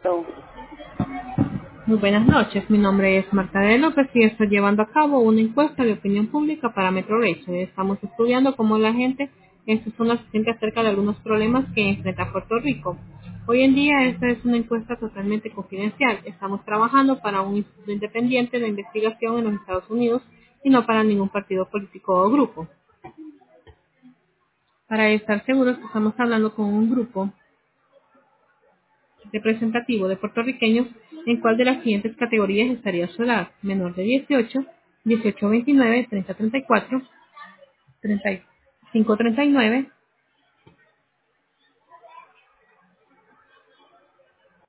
So, Muy buenas noches, mi nombre es Marta de López y estoy llevando a cabo una encuesta de opinión pública para Metro Radio. Estamos estudiando cómo la gente en su zona se siente acerca de algunos problemas que enfrenta Puerto Rico. Hoy en día esta es una encuesta totalmente confidencial. Estamos trabajando para un instituto independiente de investigación en los Estados Unidos y no para ningún partido político o grupo. Para estar seguros que estamos hablando con un grupo representativo de puertorriqueños, ¿en cuál de las siguientes categorías estaría su edad? Menor de 18, 18 a 29, 30 a 34, 35 a 39,